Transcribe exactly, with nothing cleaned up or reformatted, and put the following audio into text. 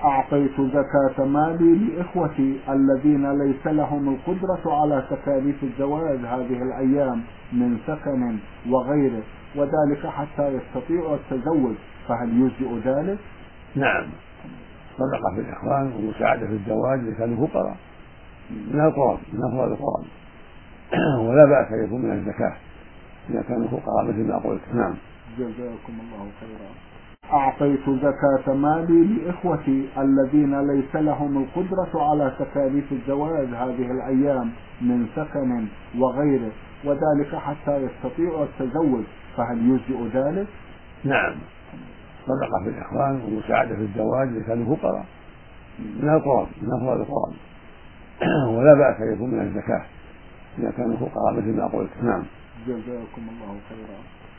أعطيت زكاة مالي لإخوتي الذين ليس لهم القدرة على تكاليف الزواج هذه الأيام من سكن وغيره، وذلك حتى يستطيعوا التزوج، فهل يجزئ ذلك؟ نعم، صدقة في الإخوان ومساعدة في الزواج إذا كانوا فقراء من القرآن من أفضل القرآن ولا بأس أن يكون من الزكاة إذا كانوا فقراء مثل ما قلت. نعم. جزاكم الله خيرا. أعطيت زكاة مالي لإخوتي الذين ليس لهم القدرة على تكاليف الزواج هذه الأيام من سكن وغيره، وذلك حتى يستطيعوا التزوج، فهل يجزئ ذلك؟ نعم، صدقة في الإخوان ومساعدة في الزواج إذا كانوا فقراء من القرآن من أفضل القرآن ولا بأس أن يكون من الزكاة إذا كانوا فقراء مثل ما قلت. نعم. جزاكم الله خيرا.